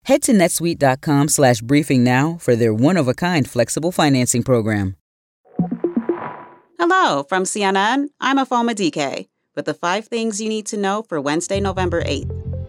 Head to netsuite.com/briefing now for their one-of-a-kind flexible financing program. Hello, from CNN, I'm Afoma DK with the 5 things you need to know for Wednesday, November 8th.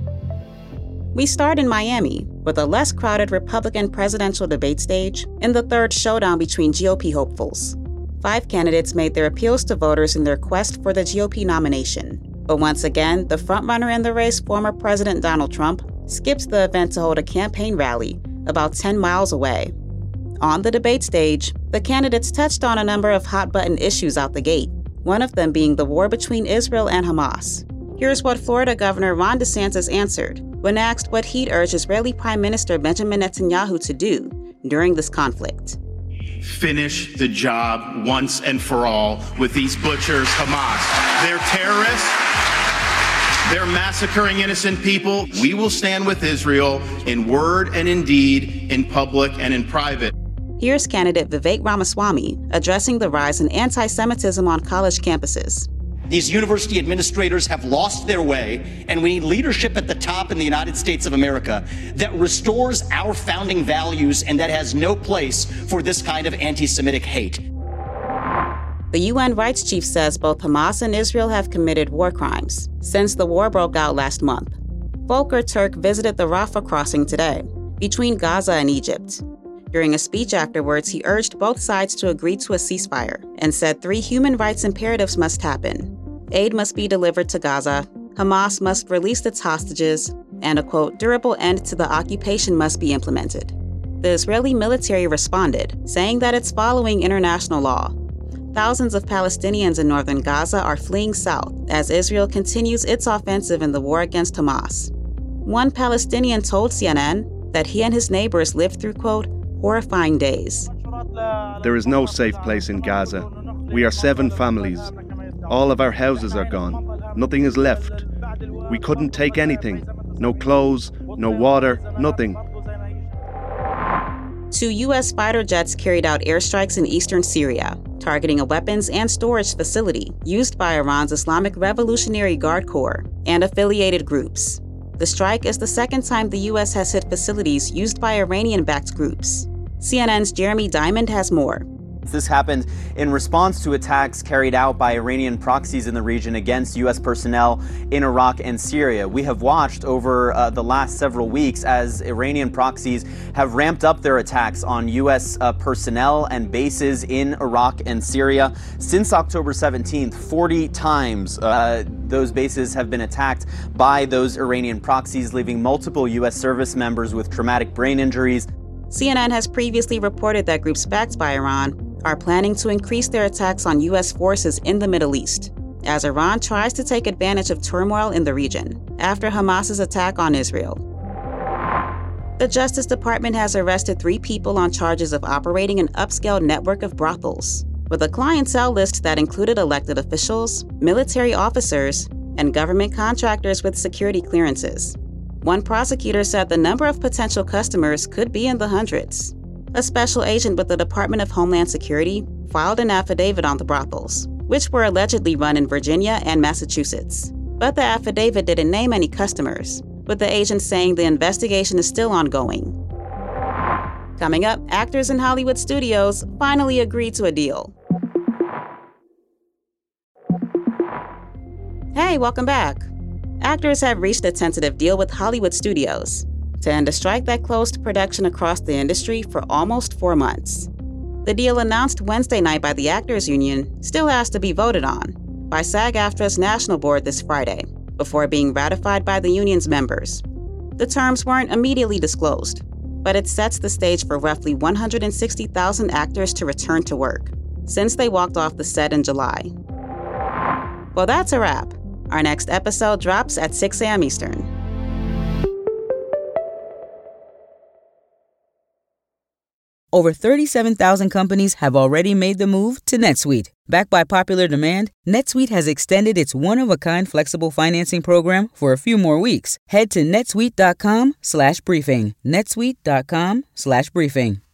We start in Miami with a less crowded Republican presidential debate stage in the third showdown between GOP hopefuls. 5 candidates made their appeals to voters in their quest for the GOP nomination. But once again, the frontrunner in the race, former President Donald Trump, skipped the event to hold a campaign rally about 10 miles away. On the debate stage, the candidates touched on a number of hot-button issues out the gate, one of them being the war between Israel and Hamas. Here's what Florida Governor Ron DeSantis answered when asked what he'd urge Israeli Prime Minister Benjamin Netanyahu to do during this conflict. Finish the job once and for all with these butchers, Hamas. They're terrorists. They're massacring innocent people. We will stand with Israel in word and in deed, in public and in private. Here's candidate Vivek Ramaswamy addressing the rise in anti-Semitism on college campuses. These university administrators have lost their way, and we need leadership at the top in the United States of America that restores our founding values and that has no place for this kind of anti-Semitic hate. The UN rights chief says both Hamas and Israel have committed war crimes since the war broke out last month. Volker Turk visited the Rafah crossing today, between Gaza and Egypt. During a speech afterwards, he urged both sides to agree to a ceasefire and said 3 human rights imperatives must happen. Aid must be delivered to Gaza, Hamas must release its hostages, and a, quote, durable end to the occupation must be implemented. The Israeli military responded, saying that it's following international law. Thousands of Palestinians in northern Gaza are fleeing south as Israel continues its offensive in the war against Hamas. One Palestinian told CNN that he and his neighbors lived through, quote, horrifying days. There is no safe place in Gaza. We are 7 families. All of our houses are gone. Nothing is left. We couldn't take anything. No clothes, no water, nothing. 2 U.S. fighter jets carried out airstrikes in eastern Syria, targeting a weapons and storage facility used by Iran's Islamic Revolutionary Guard Corps and affiliated groups. The strike is the second time the U.S. has hit facilities used by Iranian-backed groups. CNN's Jeremy Diamond has more. This happened in response to attacks carried out by Iranian proxies in the region against U.S. personnel in Iraq and Syria. We have watched over the last several weeks as Iranian proxies have ramped up their attacks on U.S. personnel and bases in Iraq and Syria. Since October 17th, 40 times those bases have been attacked by those Iranian proxies, leaving multiple U.S. service members with traumatic brain injuries. CNN has previously reported that groups backed by Iran are planning to increase their attacks on U.S. forces in the Middle East, as Iran tries to take advantage of turmoil in the region after Hamas's attack on Israel. The Justice Department has arrested 3 people on charges of operating an upscale network of brothels, with a clientele list that included elected officials, military officers, and government contractors with security clearances. One prosecutor said the number of potential customers could be in the hundreds. A special agent with the Department of Homeland Security filed an affidavit on the brothels, which were allegedly run in Virginia and Massachusetts. But the affidavit didn't name any customers, with the agent saying the investigation is still ongoing. Coming up, actors in Hollywood studios finally agreed to a deal. Hey, welcome back. Actors have reached a tentative deal with Hollywood studios to end a strike that closed production across the industry for almost 4 months. The deal announced Wednesday night by the Actors Union still has to be voted on by SAG-AFTRA's National Board this Friday, before being ratified by the union's members. The terms weren't immediately disclosed, but it sets the stage for roughly 160,000 actors to return to work, since they walked off the set in July. Well, that's a wrap. Our next episode drops at 6 a.m. Eastern. Over 37,000 companies have already made the move to NetSuite. Backed by popular demand, NetSuite has extended its one-of-a-kind flexible financing program for a few more weeks. Head to netsuite.com/briefing. netsuite.com/briefing.